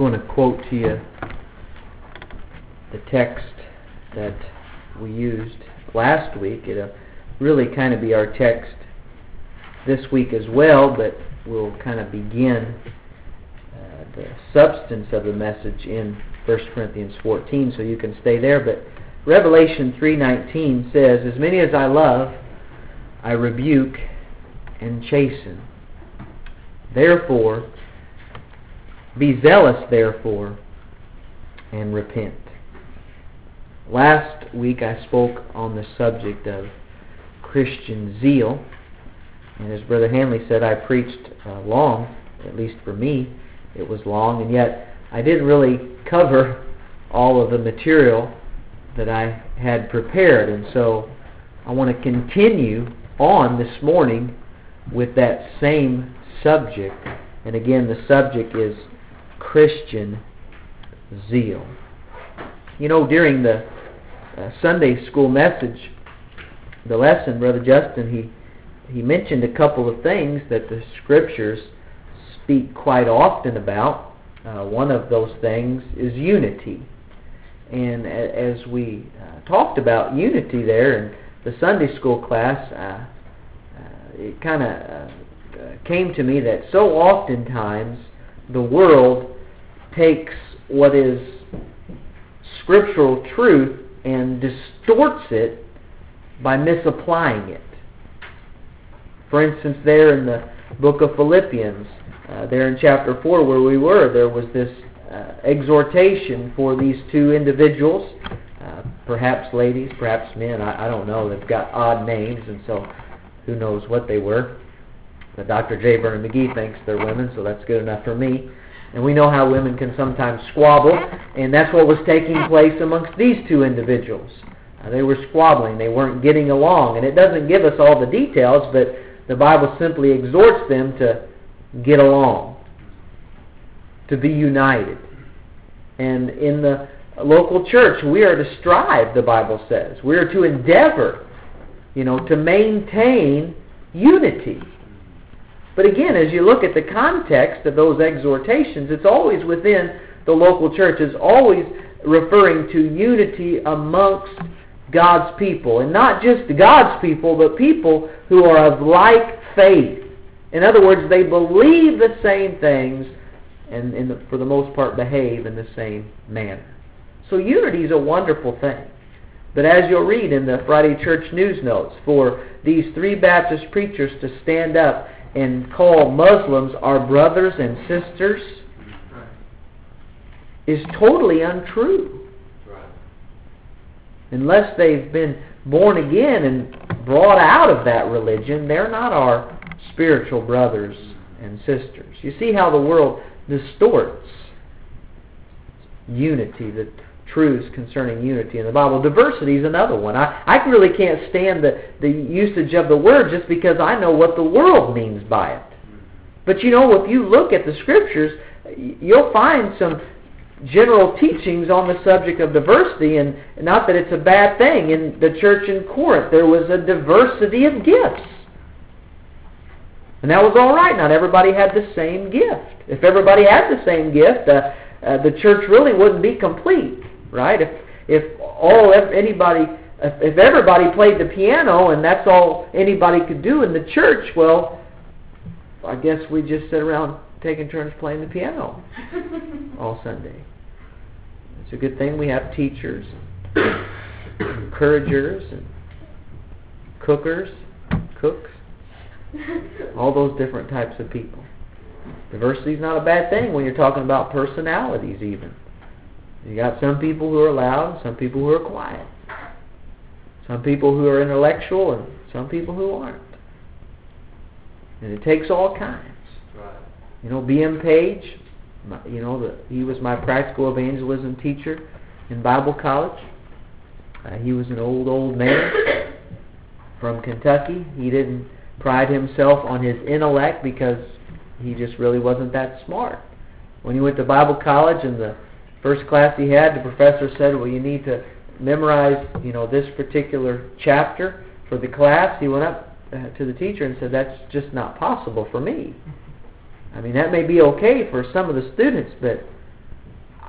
going to quote to you the text that we used last week. It'll really kind of be our text this week as well, but we'll kind of begin the substance of the message in 1 Corinthians 14, so you can stay there. But Revelation 3:19 says, "As many as I love, I rebuke and chasten. Therefore, be zealous, therefore, and repent." Last week I spoke on the subject of Christian zeal, and as Brother Hanley said, I preached long, at least for me, it was long, and yet I didn't really cover all of the material that I had prepared, and so I want to continue on this morning with that same subject. And again, the subject is Christian zeal. You know, during the Sunday school message, the lesson, Brother Justin, he mentioned a couple of things that the Scriptures speak quite often about. One of those things is unity. And as we talked about unity there in the Sunday school class, it kind of came to me that so oftentimes the world takes what is scriptural truth and distorts it by misapplying it. For instance, there in the book of Philippians, there in chapter 4 where we were, there was this exhortation for these two individuals, perhaps ladies, perhaps men, I don't know. They've got odd names, and so who knows what they were. But Dr. J. Vernon McGee thinks they're women, so that's good enough for me. And we know how women can sometimes squabble, and that's what was taking place amongst these two individuals. They were squabbling. They weren't getting along. And it doesn't give us all the details, but the Bible simply exhorts them to get along, to be united. And in the local church, we are to strive, the Bible says. We are to endeavor, to maintain unity. But again, as you look at the context of those exhortations, it's always within the local church. It's always referring to unity amongst God's people. And not just God's people, but people who are of like faith. In other words, they believe the same things and for the most part behave in the same manner. So unity is a wonderful thing. But as you'll read in the Friday Church News Notes, for these three Baptist preachers to stand up and call Muslims our brothers and sisters is totally untrue. Unless they've been born again and brought out of that religion, they're not our spiritual brothers and sisters. You see how the world distorts unity, the truths concerning unity in the Bible. Diversity is another one. I really can't stand the usage of the word just because I know what the world means by it. But if you look at the Scriptures, you'll find some general teachings on the subject of diversity, and not that it's a bad thing. In the church in Corinth, there was a diversity of gifts. And that was all right. Not everybody had the same gift. If everybody had the same gift, the church really wouldn't be complete, right? If everybody played the piano and that's all anybody could do in the church, well, I guess we just sit around taking turns playing the piano all Sunday. It's a good thing we have teachers, encouragers, and cooks, all those different types of people. Diversity is not a bad thing when you're talking about personalities even. You got some people who are loud, some people who are quiet. Some people who are intellectual and some people who aren't. And it takes all kinds. Right. B.M. Page, he was my practical evangelism teacher in Bible college. He was an old man from Kentucky. He didn't pride himself on his intellect because he just really wasn't that smart. When he went to Bible college, in the first class he had, the professor said, well, you need to memorize, this particular chapter for the class. He went up to the teacher and said, that's just not possible for me. I mean, that may be okay for some of the students, but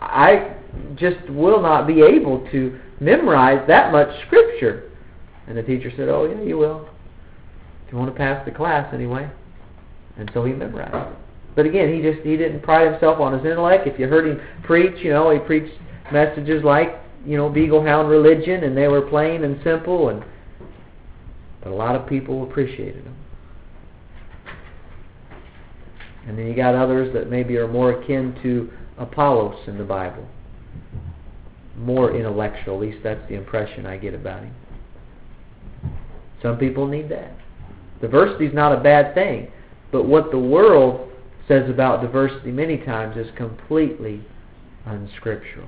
I just will not be able to memorize that much Scripture. And the teacher said, oh, yeah, you will. If you want to pass the class anyway. And so he memorized it. But again, he didn't pride himself on his intellect. If you heard him preach, he preached messages like, Beagle Hound religion, and they were plain and simple, but a lot of people appreciated him. And then you got others that maybe are more akin to Apollos in the Bible. More intellectual, at least that's the impression I get about him. Some people need that. Diversity is not a bad thing, but what the world says about diversity many times is completely unscriptural.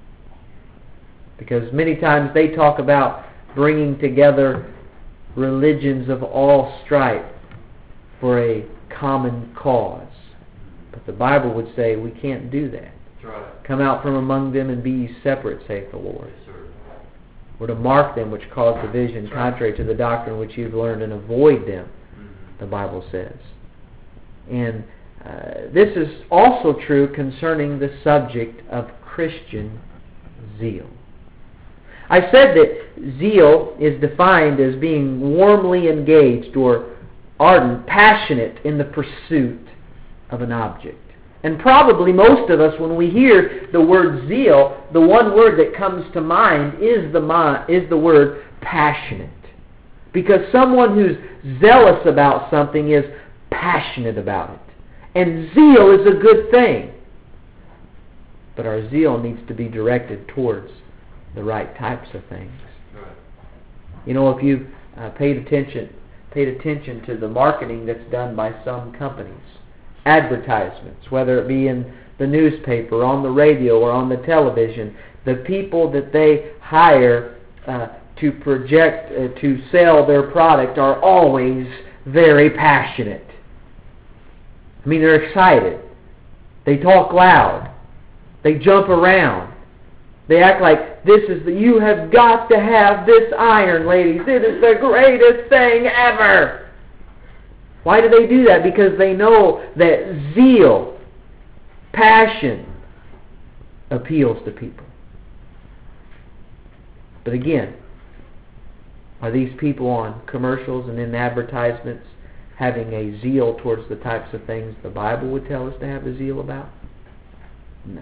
Because many times they talk about bringing together religions of all stripe for a common cause. But the Bible would say we can't do that. That's right. Come out from among them and be ye separate, saith the Lord. Yes, sir. We're to mark them which cause division, That's contrary to the doctrine which you've learned, and avoid them, the Bible says. And this is also true concerning the subject of Christian zeal. I said that zeal is defined as being warmly engaged or ardent, passionate in the pursuit of an object. And probably most of us, when we hear the word zeal, the one word that comes to mind is the word passionate. Because someone who's zealous about something is passionate about it. And zeal is a good thing. But our zeal needs to be directed towards the right types of things. Right. If you've paid attention to the marketing that's done by some companies, advertisements, whether it be in the newspaper, on the radio, or on the television, the people that they hire to project, to sell their product are always very passionate. I mean, they're excited. They talk loud. They jump around. They act like you have got to have this iron, ladies. It is the greatest thing ever. Why do they do that? Because they know that zeal, passion, appeals to people. But again, are these people on commercials and in advertisements having a zeal towards the types of things the Bible would tell us to have a zeal about? No.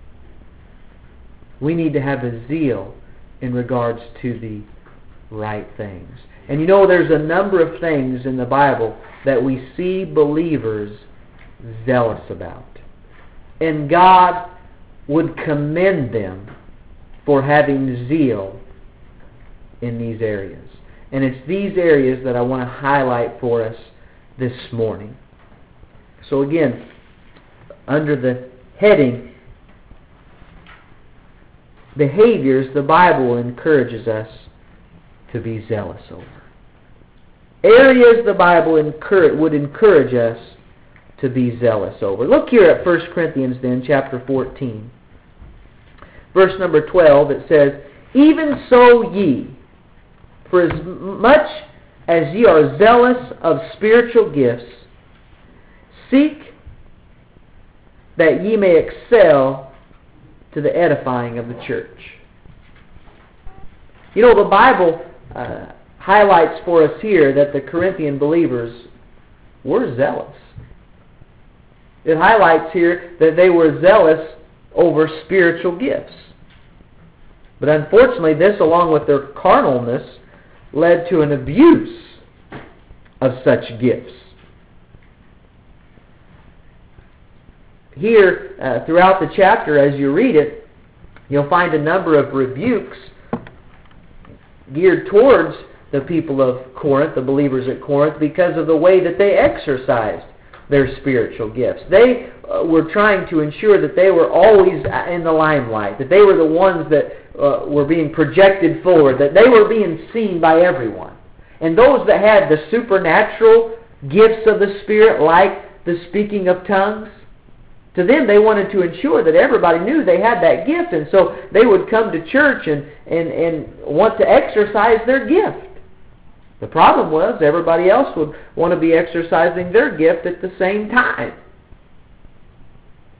We need to have a zeal in regards to the right things. And there's a number of things in the Bible that we see believers zealous about. And God would commend them for having zeal in these areas. And it's these areas that I want to highlight for us this morning. So again, under the heading, behaviors the Bible encourages us to be zealous over. Areas the Bible would encourage us to be zealous over. Look here at 1 Corinthians then, chapter 14. Verse number 12, it says, even so ye, for as much as ye are zealous of spiritual gifts, seek that ye may excel to the edifying of the church. The Bible highlights for us here that the Corinthian believers were zealous. It highlights here that they were zealous over spiritual gifts. But unfortunately, this, along with their carnalness, led to an abuse of such gifts. Here, throughout the chapter, as you read it, you'll find a number of rebukes geared towards the people of Corinth, the believers at Corinth, because of the way that they exercised their spiritual gifts. They were trying to ensure that they were always in the limelight, that they were the ones that were being projected forward, that they were being seen by everyone. And those that had the supernatural gifts of the Spirit, like the speaking of tongues, to them they wanted to ensure that everybody knew they had that gift, and so they would come to church and want to exercise their gift. The problem was everybody else would want to be exercising their gift at the same time.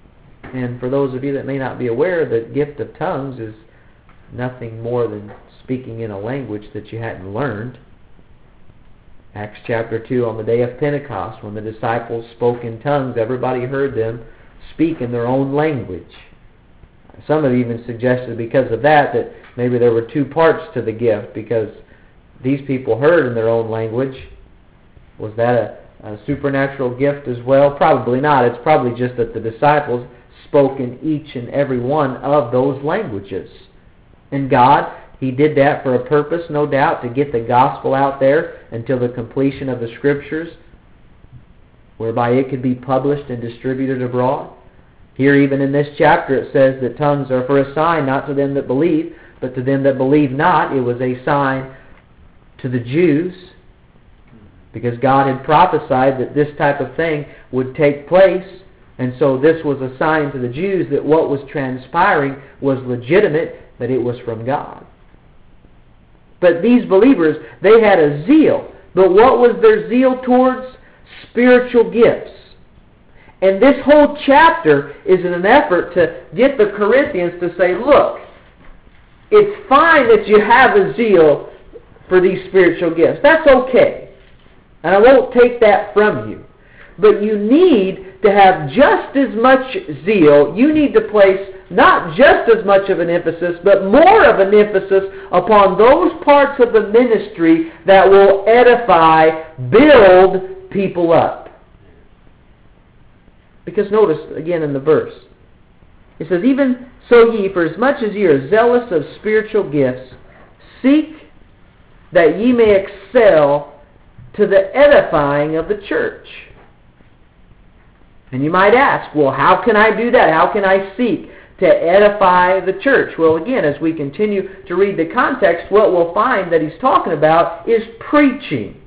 And for those of you that may not be aware, the gift of tongues is nothing more than speaking in a language that you hadn't learned. Acts chapter 2, on the day of Pentecost, when the disciples spoke in tongues, everybody heard them speak in their own language. Some have even suggested because of that maybe there were two parts to the gift, because these people heard in their own language. Was that a supernatural gift as well? Probably not. It's probably just that the disciples spoke in each and every one of those languages. And God, He did that for a purpose, no doubt, to get the gospel out there until the completion of the Scriptures, whereby it could be published and distributed abroad. Here, even in this chapter, it says that tongues are for a sign, not to them that believe, but to them that believe not. It was a sign to the Jews, because God had prophesied that this type of thing would take place. And so this was a sign to the Jews that what was transpiring was legitimate, that it was from God. But these believers, they had a zeal. But what was their zeal towards? Spiritual gifts. And this whole chapter is in an effort to get the Corinthians to say, look, it's fine that you have a zeal for these spiritual gifts. That's okay. And I won't take that from you. But you need to have just as much zeal. You need to place not just as much of an emphasis, but more of an emphasis upon those parts of the ministry that will edify, build people up. Because notice again in the verse, it says, even so ye, for as much as ye are zealous of spiritual gifts, seek that ye may excel to the edifying of the church. And you might ask, well, how can I do that? How can I seek to edify the church? Well, again, as we continue to read the context, what we'll find that he's talking about is preaching.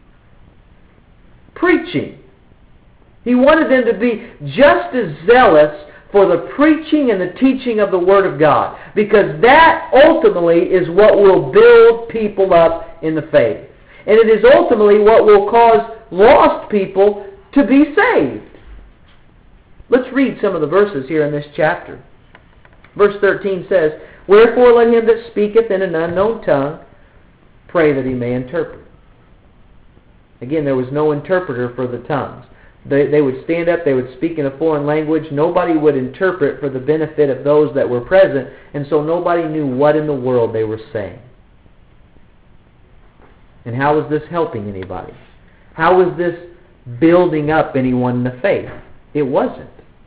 Preaching. He wanted them to be just as zealous for the preaching and the teaching of the Word of God, because that ultimately is what will build people up in the faith. And it is ultimately what will cause lost people to be saved. Let's read some of the verses here in this chapter. Verse 13 says, wherefore let him that speaketh in an unknown tongue pray that he may interpret. Again, there was no interpreter for the tongues. They would stand up, they would speak in a foreign language. Nobody would interpret for the benefit of those that were present, and so nobody knew what in the world they were saying. And how was this helping anybody? How was this building up anyone in the faith? It wasn't.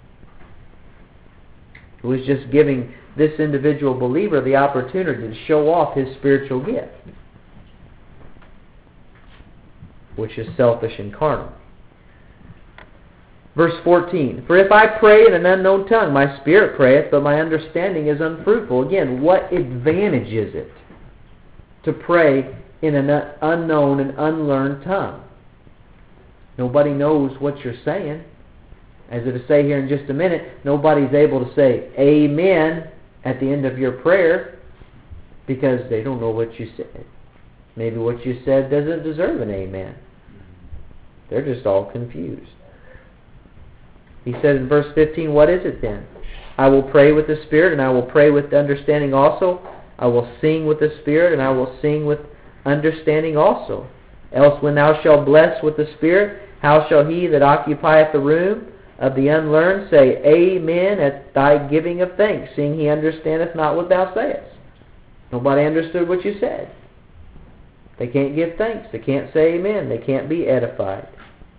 It was just giving this individual believer the opportunity to show off his spiritual gift, which is selfish and carnal. Verse 14, for if I pray in an unknown tongue, my spirit prayeth, but my understanding is unfruitful. Again, what advantage is it to pray in an unknown and unlearned tongue? Nobody knows what you're saying. As it'll say here in just a minute, nobody's able to say amen at the end of your prayer because they don't know what you said. Maybe what you said doesn't deserve an amen. They're just all confused. He said in verse 15, what is it then? I will pray with the Spirit, and I will pray with understanding also. I will sing with the Spirit, and I will sing with understanding also. Else when thou shalt bless with the Spirit, how shall he that occupieth the room of the unlearned say, amen, at thy giving of thanks, seeing he understandeth not what thou sayest? Nobody understood what you said. They can't give thanks. They can't say amen. They can't be edified.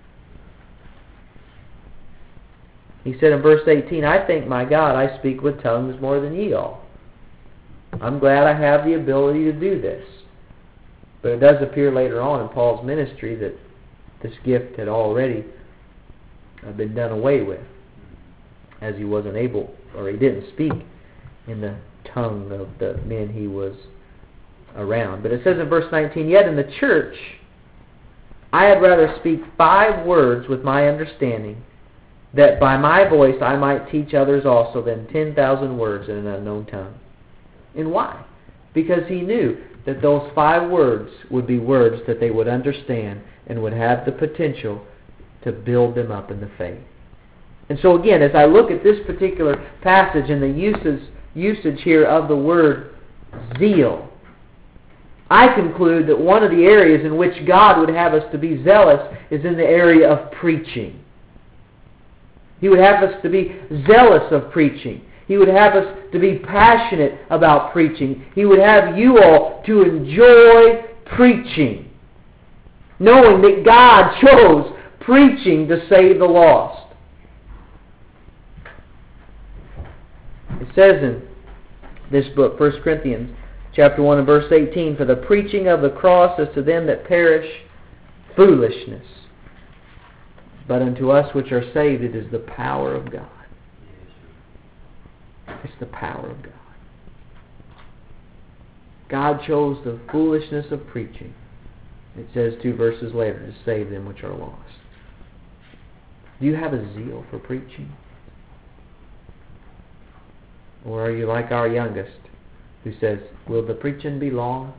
He said in verse 18, I thank my God I speak with tongues more than ye all. I'm glad I have the ability to do this. But it does appear later on in Paul's ministry that this gift had already been done away with, as he wasn't able, or he didn't speak in the tongue of the men he was around. But it says in verse 19, yet in the church I had rather speak 5 words with my understanding, that by my voice I might teach others also, than 10,000 words in an unknown tongue. And why? Because he knew that those 5 words would be words that they would understand and would have the potential to build them up in the faith. And so again, as I look at this particular passage and the usage here of the word zeal, I conclude that one of the areas in which God would have us to be zealous is in the area of preaching. He would have us to be zealous of preaching. He would have us to be passionate about preaching. He would have you all to enjoy preaching, knowing that God chose preaching to save the lost. It says in this book, 1 Corinthians chapter 1 and verse 18, "For the preaching of the cross is to them that perish foolishness, but unto us which are saved it is the power of God." It's the power of God. God chose the foolishness of preaching, it says 2 verses later, to save them which are lost. Do you have a zeal for preaching? Or are you like our youngest, who says, "Will the preaching be long?"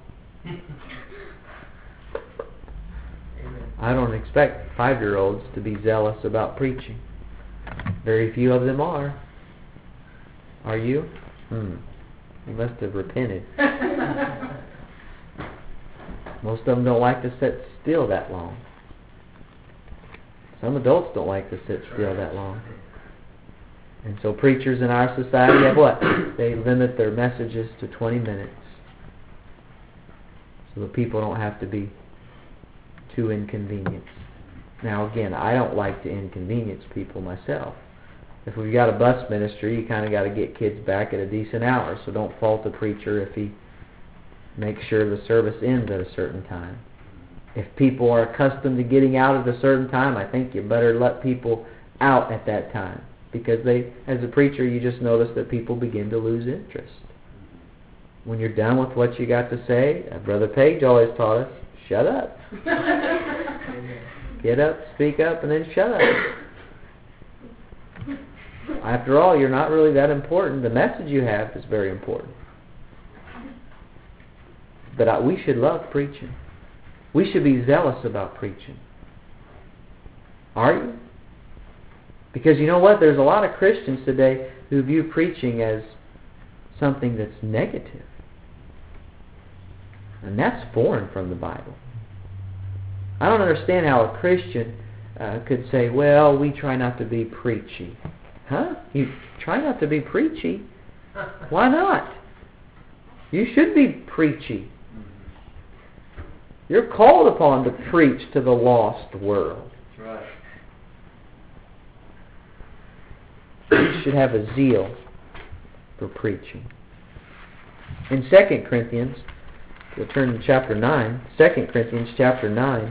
I don't expect 5-year-olds to be zealous about preaching. Very few of them are. Are you? You must have repented. Most of them don't like to sit still that long. Some adults don't like to sit still that long. And so preachers in our society have what? They limit their messages to 20 minutes. So that people don't have to be too inconvenienced. Now again, I don't like to inconvenience people myself. If we've got a bus ministry, you kind of got to get kids back at a decent hour. So don't fault the preacher if he makes sure the service ends at a certain time. If people are accustomed to getting out at a certain time, I think you better let people out at that time. Because as a preacher, you just notice that people begin to lose interest. When you're done with what you got to say, Brother Page always taught us, shut up. Get up, speak up, and then shut up. After all, you're not really that important. The message you have is very important. But we should love preaching. We should be zealous about preaching. Are you? Because you know what? There's a lot of Christians today who view preaching as something that's negative. And that's foreign from the Bible. I don't understand how a Christian could say, well, we try not to be preachy. Huh? You try not to be preachy? Why not? You should be preachy. You're called upon to preach to the lost world. That's right. You should have a zeal for preaching. In 2 Corinthians, we'll turn to chapter 9. 2 Corinthians chapter 9.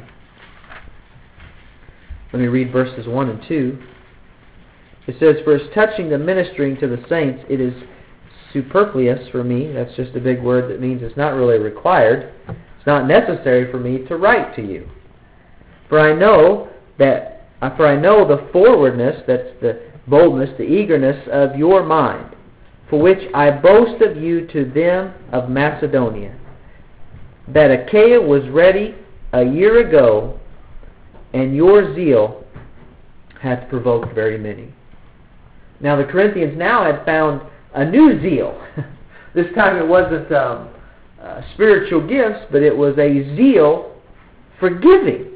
Let me read verses 1 and 2. It says, "For as touching the ministering to the saints, it is superfluous for me." That's just a big word that means it's not really required. It's not necessary for me to write to you. For I know the forwardness, that's the boldness, the eagerness of your mind, for which I boast of you to them of Macedonia, that Achaia was ready a year ago, and your zeal hath provoked very many. Now the Corinthians now had found a new zeal. This time it wasn't spiritual gifts, but it was a zeal for giving.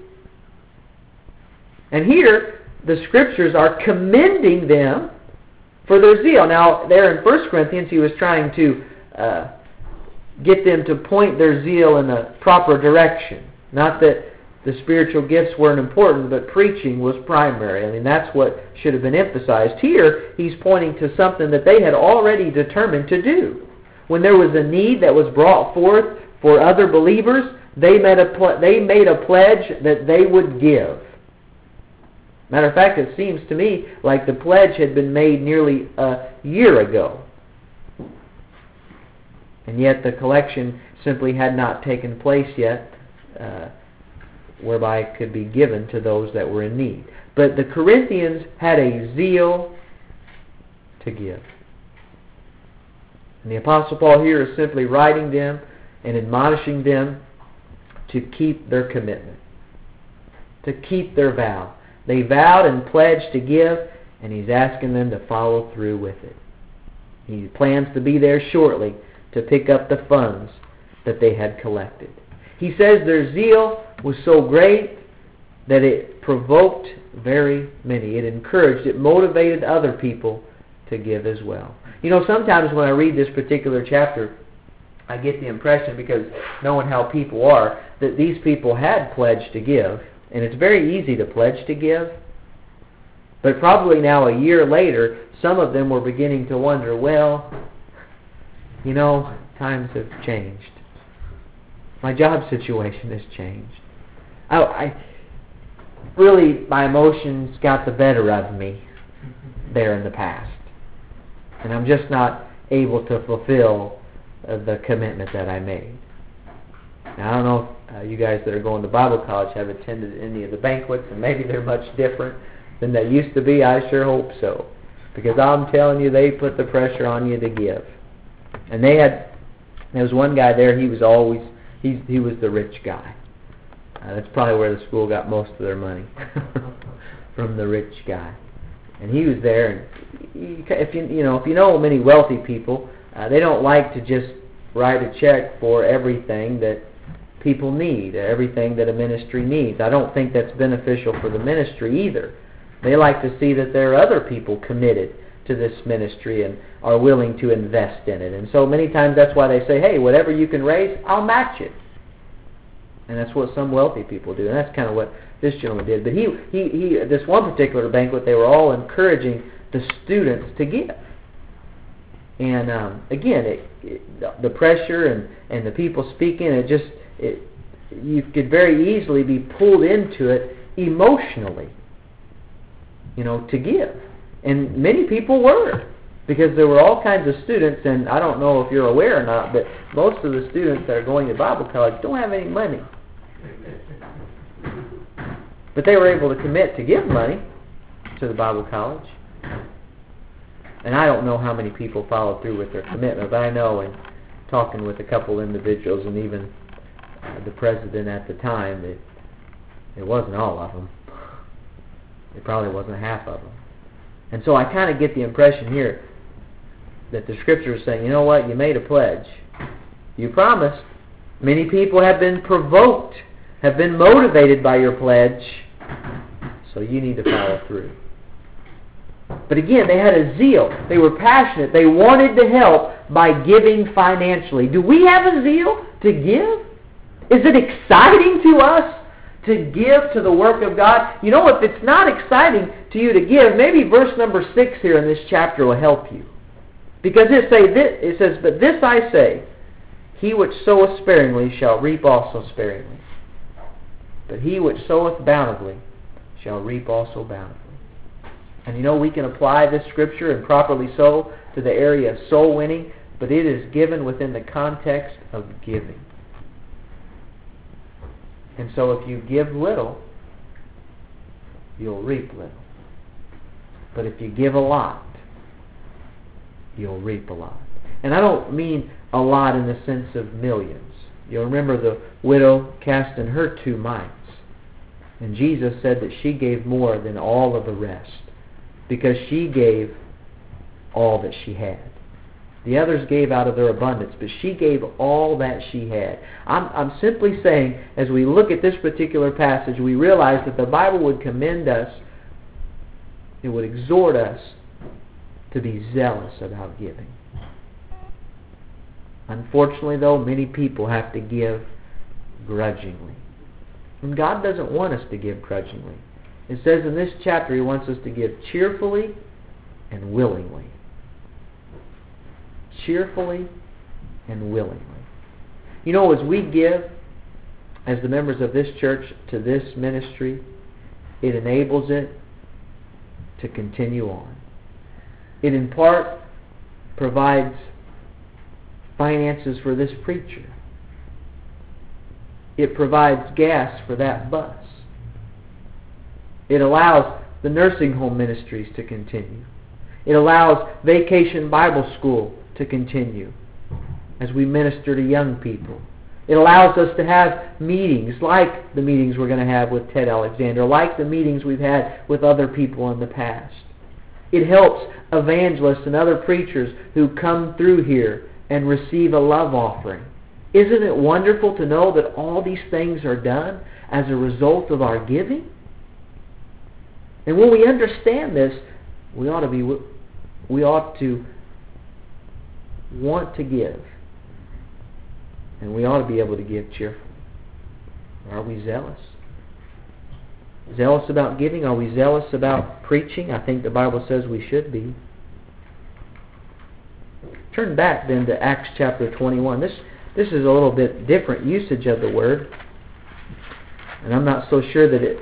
And here the Scriptures are commending them for their zeal. Now there in 1 Corinthians he was trying to get them to point their zeal in a proper direction. Not that the spiritual gifts weren't important, but preaching was primary. I mean, that's what should have been emphasized. Here, he's pointing to something that they had already determined to do. When there was a need that was brought forth for other believers, they made a pledge that they would give. Matter of fact, it seems to me like the pledge had been made nearly a year ago. And yet the collection simply had not taken place yet, whereby it could be given to those that were in need. But the Corinthians had a zeal to give. And the Apostle Paul here is simply writing them and admonishing them to keep their commitment, to keep their vow. They vowed and pledged to give, and He's asking them to follow through with it. He plans to be there shortly to pick up the funds that they had collected. He says their zeal was so great that it provoked very many. It encouraged, it motivated other people to give as well. You know, sometimes when I read this particular chapter, I get the impression, because knowing how people are, that these people had pledged to give. And it's very easy to pledge to give. But probably now, a year later, some of them were beginning to wonder, well, you know, times have changed. My job situation has changed. Really, my emotions got the better of me there in the past. And I'm just not able to fulfill the commitment that I made. Now, I don't know if you guys that are going to Bible college have attended any of the banquets, and maybe they're much different than they used to be. I sure hope so. Because I'm telling you, they put the pressure on you to give. And there was one guy there, he was the rich guy. That's probably where the school got most of their money, from the rich guy. And he was there, and if you know many wealthy people, they don't like to just write a check for everything that people need, everything that a ministry needs. I don't think that's beneficial for the ministry either. They like to see that there are other people committed to this ministry and are willing to invest in it. And so many times that's why they say, hey, whatever you can raise, I'll match it. And that's what some wealthy people do. And that's kind of what this gentleman did. But he this one particular banquet, they were all encouraging the students to give. And again, the pressure and the people speaking, you could very easily be pulled into it emotionally, to give. And many people were, because there were all kinds of students, and I don't know if you're aware or not, but most of the students that are going to Bible college don't have any money. But they were able to commit to give money to the Bible college. And I don't know how many people followed through with their commitment, but I know in talking with a couple individuals and even the president at the time that it wasn't all of them. It probably wasn't half of them. And so I kind of get the impression here that the Scripture is saying, you know what, you made a pledge. You promised. Many people have been provoked, have been motivated by your pledge, so you need to follow through. But again, they had a zeal. They were passionate. They wanted to help by giving financially. Do we have a zeal to give? Is it exciting to us to give to the work of God? You know, if it's not exciting to you to give, maybe verse number 6 here in this chapter will help you. Because it says, but this I say, he which soweth sparingly shall reap also sparingly. But he which soweth bountifully shall reap also bountifully. And we can apply this Scripture and properly so to the area of soul winning, but it is given within the context of giving. And so if you give little, you'll reap little. But if you give a lot, you'll reap a lot. And I don't mean a lot in the sense of millions. You'll remember the widow cast in her 2 mites. And Jesus said that she gave more than all of the rest, because she gave all that she had. The others gave out of their abundance, but she gave all that she had. I'm simply saying, as we look at this particular passage, we realize that the Bible would commend us, it would exhort us to be zealous about giving. Unfortunately, though, many people have to give grudgingly. And God doesn't want us to give grudgingly. It says in this chapter He wants us to give cheerfully and willingly. Cheerfully and willingly. As we give, as the members of this church, to this ministry, it enables it to continue on. It in part provides finances for this preacher. It provides gas for that bus. It allows the nursing home ministries to continue. It allows Vacation Bible School to continue as we minister to young people. It allows us to have meetings like the meetings we're going to have with Ted Alexander, like the meetings we've had with other people in the past. It helps evangelists and other preachers who come through here and receive a love offering. Isn't it wonderful to know that all these things are done as a result of our giving? And when we understand this, we ought to want to give. And we ought to be able to give cheerfully. Are we zealous? Zealous about giving? Are we zealous about preaching? I think the Bible says we should be. Turn back then to Acts chapter 21. This is a little bit different usage of the word. And I'm not so sure that it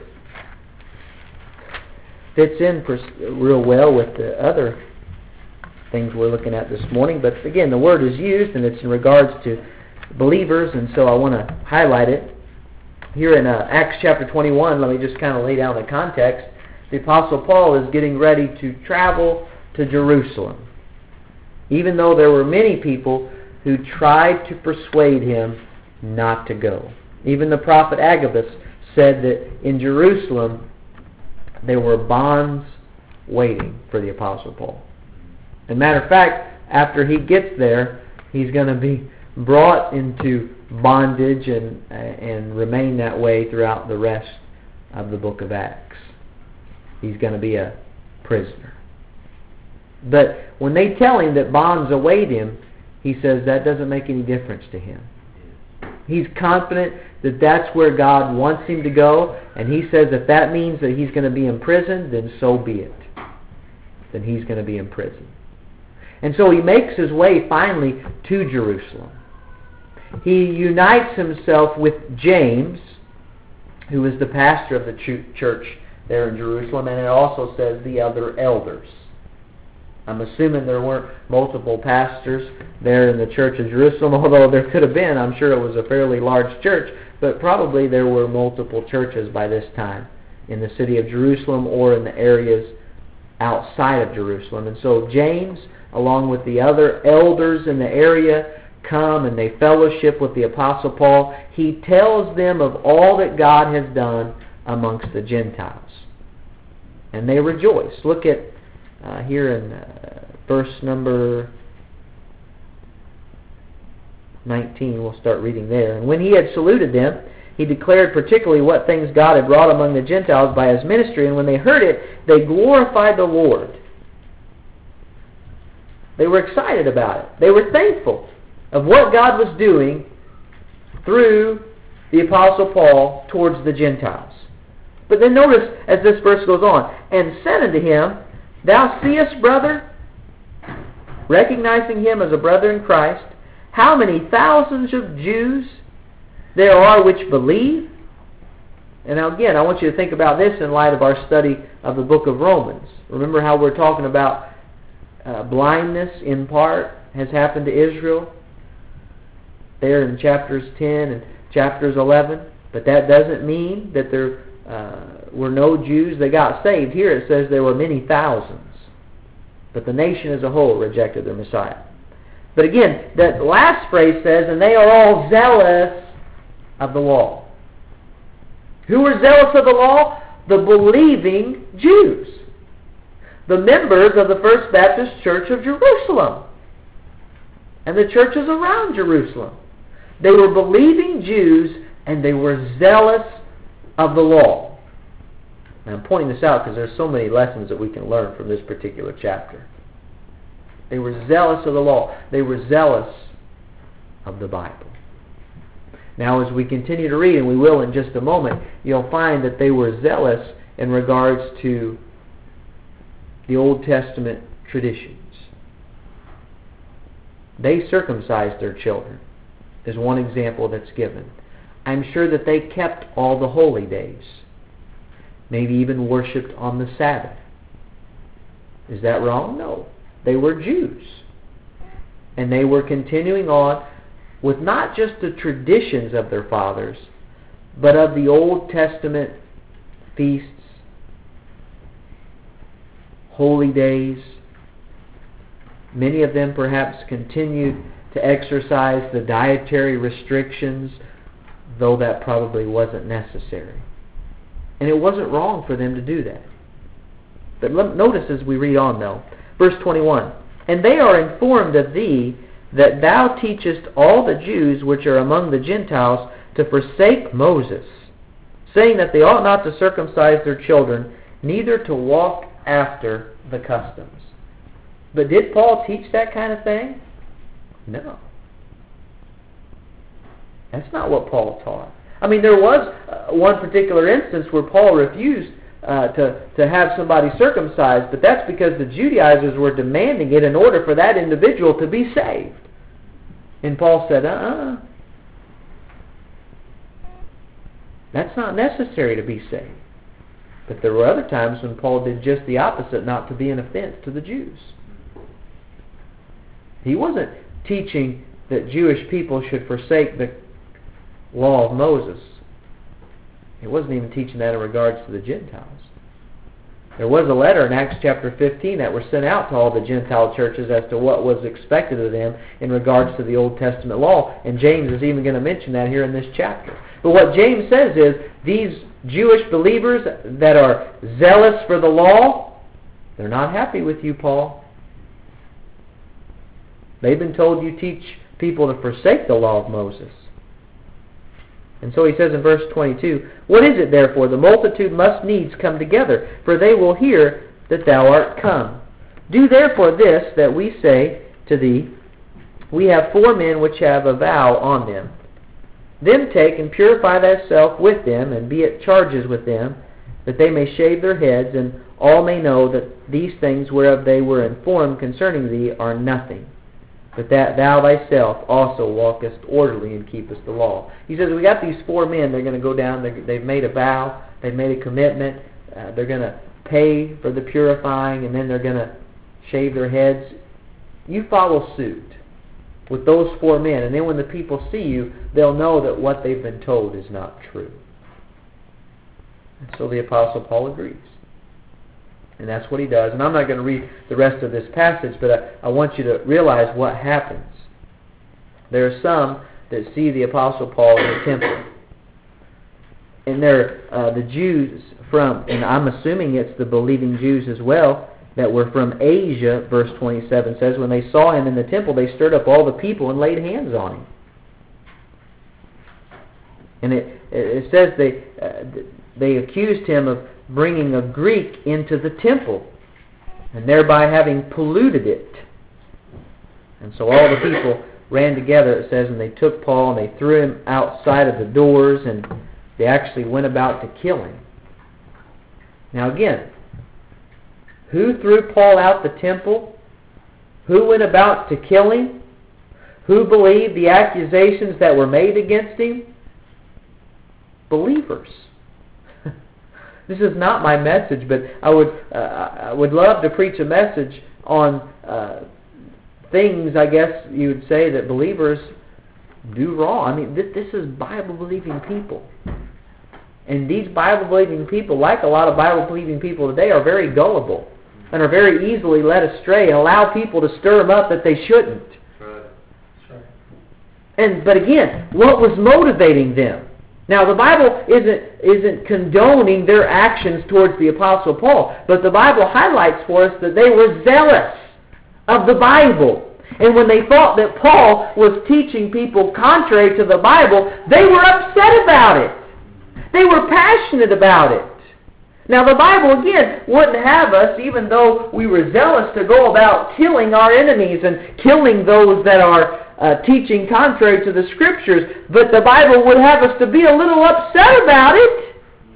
fits in real well with the other things we're looking at this morning. But again, the word is used and it's in regards to believers, and so I want to highlight it. Here in Acts chapter 21, let me just kind of lay down the context. The Apostle Paul is getting ready to travel to Jerusalem, even though there were many people who tried to persuade him not to go. Even the prophet Agabus said that in Jerusalem there were bonds waiting for the Apostle Paul. As a matter of fact, after he gets there, he's going to be brought into bondage and remain that way throughout the rest of the book of Acts. He's going to be a prisoner. But when they tell him that bonds await him, he says that doesn't make any difference to him. He's confident that that's where God wants him to go, and he says if that means that he's going to be imprisoned, then so be it. Then he's going to be imprisoned. And so he makes his way finally to Jerusalem. He unites himself with James, who is the pastor of the church there in Jerusalem, and it also says the other elders. I'm assuming there weren't multiple pastors there in the church of Jerusalem, although there could have been. I'm sure it was a fairly large church, but probably there were multiple churches by this time in the city of Jerusalem or in the areas outside of Jerusalem. And so James, along with the other elders in the area, come and they fellowship with the Apostle Paul. He tells them of all that God has done amongst the Gentiles. And they rejoice. Look at here in verse number 19. We'll start reading there. And when he had saluted them, he declared particularly what things God had wrought among the Gentiles by his ministry. And when they heard it, they glorified the Lord. They were excited about it. They were thankful of what God was doing through the Apostle Paul towards the Gentiles. But then notice as this verse goes on, and said unto him, Thou seest, brother, recognizing him as a brother in Christ, how many thousands of Jews there are which believe. And now again, I want you to think about this in light of our study of the book of Romans. Remember how we're talking about blindness in part has happened to Israel there in chapters 10 and chapters 11. But that doesn't mean that there were no Jews that got saved. Here it says there were many thousands. But the nation as a whole rejected their Messiah. But again, that last phrase says, and they are all zealous of the law. Who are zealous of the law? The believing Jews. The members of the First Baptist Church of Jerusalem. And the churches around Jerusalem. They were believing Jews and they were zealous of the law. And I'm pointing this out because there's so many lessons that we can learn from this particular chapter. They were zealous of the law. They were zealous of the Bible. Now as we continue to read, and we will in just a moment, you'll find that they were zealous in regards to the Old Testament traditions. They circumcised their children, is one example that's given. I'm sure that they kept all the holy days. Maybe even worshipped on the Sabbath. Is that wrong? No. They were Jews. And they were continuing on with not just the traditions of their fathers, but of the Old Testament feasts, holy days. Many of them perhaps continued to exercise the dietary restrictions, though that probably wasn't necessary. And it wasn't wrong for them to do that. But notice as we read on, though. Verse 21. And they are informed of thee, that thou teachest all the Jews which are among the Gentiles to forsake Moses, saying that they ought not to circumcise their children, neither to walk after the customs. But did Paul teach that kind of thing? No. That's not what Paul taught. I mean, there was one particular instance where Paul refused to have somebody circumcised, but that's because the Judaizers were demanding it in order for that individual to be saved. And Paul said, that's not necessary to be saved. But there were other times when Paul did just the opposite, not to be an offense to the Jews. He wasn't teaching that Jewish people should forsake the law of Moses. He wasn't even teaching that in regards to the Gentiles. There was a letter in Acts chapter 15 that was sent out to all the Gentile churches as to what was expected of them in regards to the Old Testament law. And James is even going to mention that here in this chapter. But what James says is, these Jewish believers that are zealous for the law, they're not happy with you, Paul. They've been told you teach people to forsake the law of Moses. And so he says in verse 22, What is it therefore? The multitude must needs come together, for they will hear that thou art come. Do therefore this, that we say to thee, We have 4 men which have a vow on them. Them take and purify thyself with them, and be at charges with them, that they may shave their heads, and all may know that these things whereof they were informed concerning thee are nothing, but that thou thyself also walkest orderly and keepest the law. He says, we got these 4 men, they're going to go down, they've made a vow, they've made a commitment, they're going to pay for the purifying, and then they're going to shave their heads. You follow suit with those 4 men, and then when the people see you, they'll know that what they've been told is not true. And so the Apostle Paul agrees. And that's what he does. And I'm not going to read the rest of this passage, but I want you to realize what happens. There are some that see the Apostle Paul in the temple. And they're the Jews from, and I'm assuming it's the believing Jews as well, that were from Asia, verse 27 says, when they saw him in the temple, they stirred up all the people and laid hands on him. And it says they accused him of bringing a Greek into the temple, and thereby having polluted it. And so all the people ran together, it says, and they took Paul and they threw him outside of the doors, and they actually went about to kill him. Now again, who threw Paul out the temple? Who went about to kill him? Who believed the accusations that were made against him? Believers. This is not my message, but I would love to preach a message on things, I guess you would say, that believers do wrong. I mean, this is Bible-believing people. And these Bible-believing people, like a lot of Bible-believing people today, are very gullible and are very easily led astray and allow people to stir them up that they shouldn't. That's right. But again, what was motivating them? Now, the Bible isn't condoning their actions towards the Apostle Paul, but the Bible highlights for us that they were zealous of the Bible. And when they thought that Paul was teaching people contrary to the Bible, they were upset about it. They were passionate about it. Now, the Bible, again, wouldn't have us, even though we were zealous, to go about killing our enemies and killing those that are teaching contrary to the Scriptures, but the Bible would have us to be a little upset about it,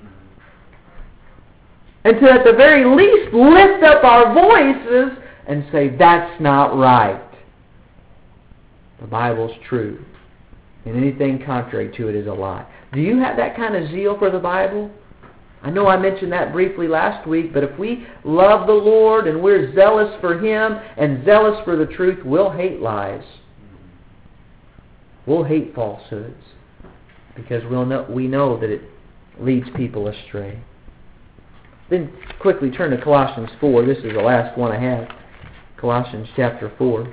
and to at the very least lift up our voices and say, that's not right. The Bible's true, and anything contrary to it is a lie. Do you have that kind of zeal for the Bible? I know I mentioned that briefly last week, but if we love the Lord and we're zealous for Him and zealous for the truth, we'll hate lies. We'll hate falsehoods because we know that it leads people astray. Then quickly turn to Colossians 4. This is the last one I have. Colossians chapter 4.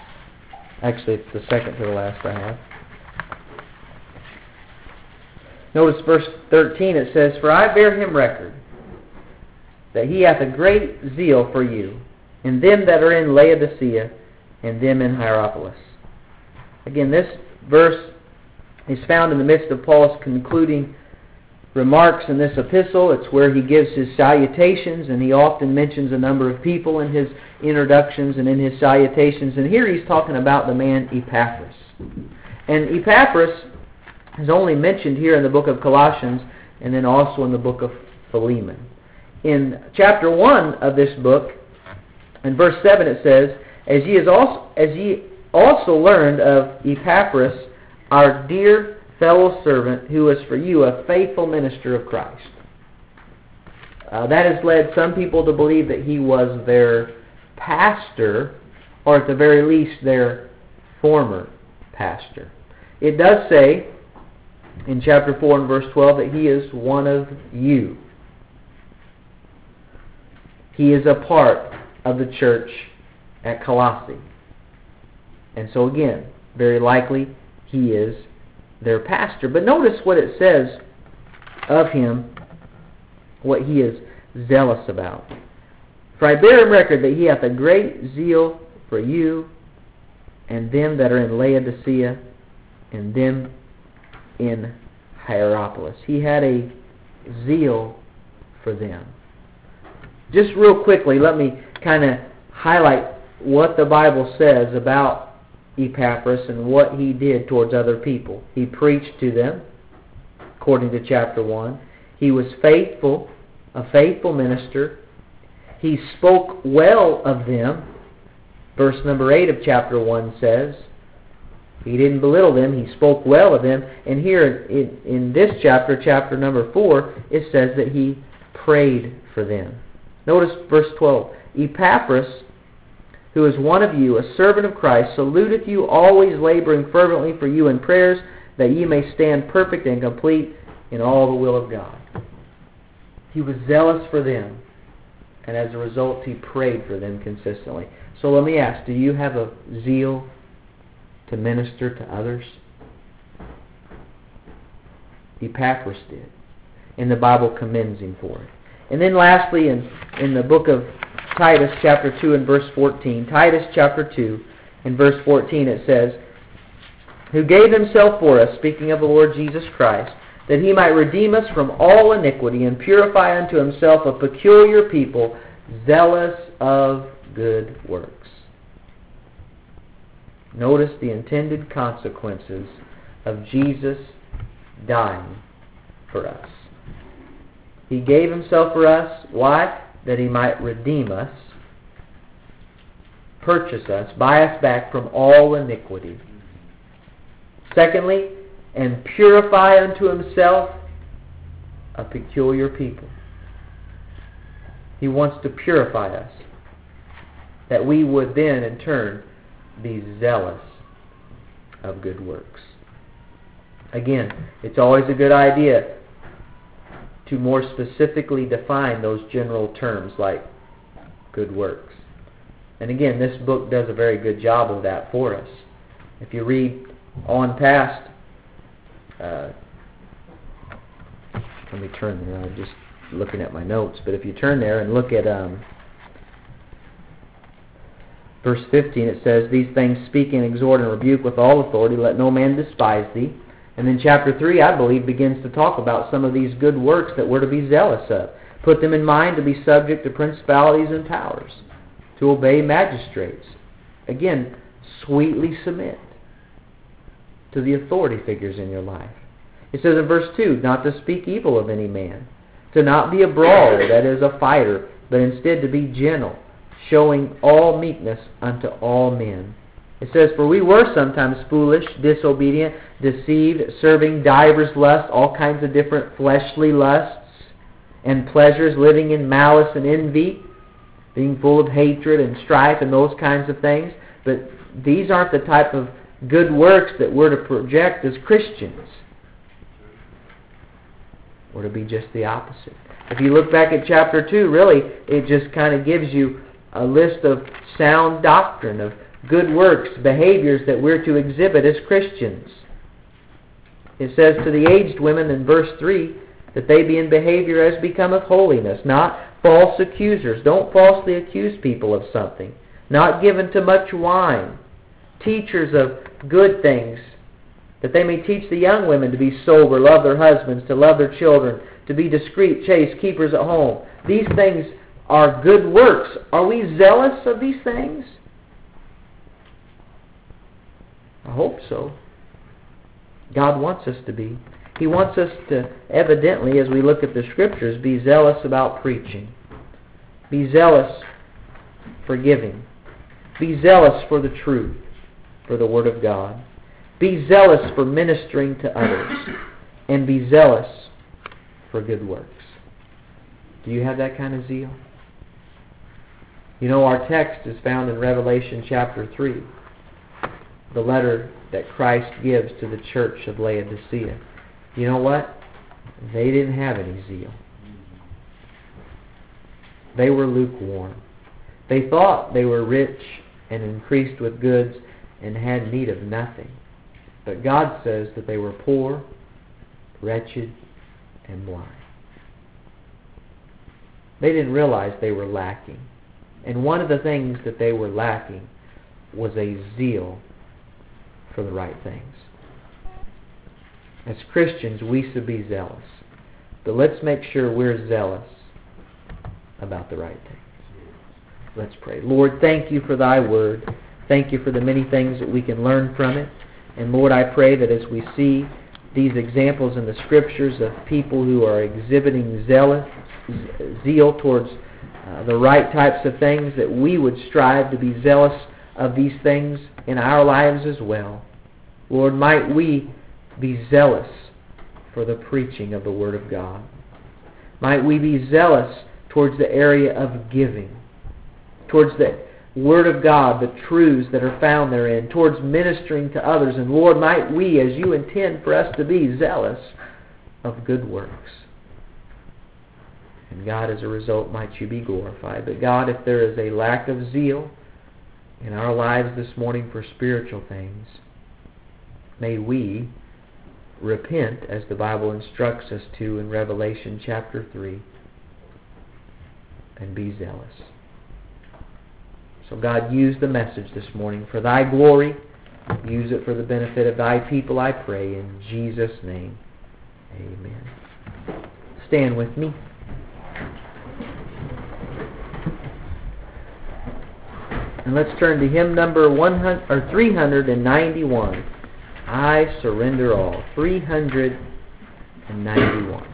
Actually, it's the second to the last I have. Notice verse 13, it says, "For I bear him record, that he hath a great zeal for you, and them that are in Laodicea, and them in Hierapolis." Again, this verse is found in the midst of Paul's concluding remarks in this epistle. It's where he gives his salutations, and he often mentions a number of people in his introductions and in his salutations. And here he's talking about the man Epaphras. And Epaphras is only mentioned here in the book of Colossians and then also in the book of Philemon. In chapter 1 of this book, in verse 7 it says, As ye also learned of Epaphras, our dear fellow servant, who is for you a faithful minister of Christ. That has led some people to believe that he was their pastor, or at the very least their former pastor. It does say in chapter 4 and verse 12 that he is one of you. He is a part of the church at Colossae. And so again, very likely he is their pastor. But notice what it says of him, what he is zealous about. "For I bear him record that he hath a great zeal for you, and them that are in Laodicea, and them in Hierapolis." He had a zeal for them. Just real quickly, let me kind of highlight what the Bible says about Epaphras and what he did towards other people. He preached to them, according to chapter 1. He was faithful, a faithful minister. He spoke well of them. Verse number 8 of chapter 1 says, he didn't belittle them, he spoke well of them. And here in this chapter, chapter number 4, it says that he prayed for them. Notice verse 12. "Epaphras, who is one of you, a servant of Christ, saluteth you, always laboring fervently for you in prayers, that ye may stand perfect and complete in all the will of God." He was zealous for them, and as a result, he prayed for them consistently. So let me ask, do you have a zeal to minister to others? Epaphras did, and the Bible commends him for it. And then lastly, in the book of Titus chapter 2 and verse 14, Titus chapter 2 and verse 14, it says, "Who gave himself for us," speaking of the Lord Jesus Christ, "that he might redeem us from all iniquity, and purify unto himself a peculiar people, zealous of good works." Notice the intended consequences of Jesus dying for us. He gave himself for us. Why? That he might redeem us, purchase us, buy us back from all iniquity. Secondly, and purify unto himself a peculiar people. He wants to purify us, that we would then in turn be zealous of good works. Again, it's always a good idea to more specifically define those general terms like good works. And again, this book does a very good job of that for us. If you read on past, let me turn there, I'm just looking at my notes, but if you turn there and look at verse 15, it says, "These things speak and exhort and rebuke with all authority, let no man despise thee." And then chapter 3, I believe, begins to talk about some of these good works that we're to be zealous of. Put them in mind to be subject to principalities and powers, to obey magistrates. Again, sweetly submit to the authority figures in your life. It says in verse 2, "Not to speak evil of any man, to not be a brawler," that is, a fighter, "but instead to be gentle, showing all meekness unto all men." It says, "For we were sometimes foolish, disobedient, deceived, serving divers lusts," all kinds of different fleshly lusts and pleasures, "living in malice and envy," being full of hatred and strife and those kinds of things. But these aren't the type of good works that we're to project as Christians. We're to be just the opposite. If you look back at chapter 2, really, it just kind of gives you a list of sound doctrine, of good works, behaviors that we're to exhibit as Christians. It says to the aged women in verse 3 that they be in behavior as becometh holiness, not false accusers. Don't falsely accuse people of something. Not given to much wine. Teachers of good things, that they may teach the young women to be sober, love their husbands, to love their children, to be discreet, chaste, keepers at home. These things are good works. Are we zealous of these things? I hope so. God wants us to be. He wants us to, evidently, as we look at the Scriptures, be zealous about preaching. Be zealous for giving. Be zealous for the truth, for the Word of God. Be zealous for ministering to others. And be zealous for good works. Do you have that kind of zeal? You know, our text is found in Revelation chapter 3. The letter that Christ gives to the church of Laodicea. You know what? They didn't have any zeal. They were lukewarm. They thought they were rich and increased with goods and had need of nothing. But God says that they were poor, wretched, and blind. They didn't realize they were lacking. And one of the things that they were lacking was a zeal for the right things. As Christians, we should be zealous. But let's make sure we're zealous about the right things. Let's pray. Lord, thank you for thy word. Thank you for the many things that we can learn from it. And Lord, I pray that as we see these examples in the Scriptures of people who are exhibiting zeal towards the right types of things, that we would strive to be zealous of these things in our lives as well. Lord, might we be zealous for the preaching of the Word of God. Might we be zealous towards the area of giving, towards the Word of God, the truths that are found therein, towards ministering to others. And Lord, might we, as you intend for us to be, zealous of good works. And God, as a result, might you be glorified. But God, if there is a lack of zeal in our lives this morning for spiritual things, may we repent as the Bible instructs us to in Revelation chapter 3 and be zealous. So God, use the message this morning for thy glory. Use it for the benefit of thy people, I pray, in Jesus' name. Amen. Stand with me. And let's turn to hymn number 391. I surrender all. 391.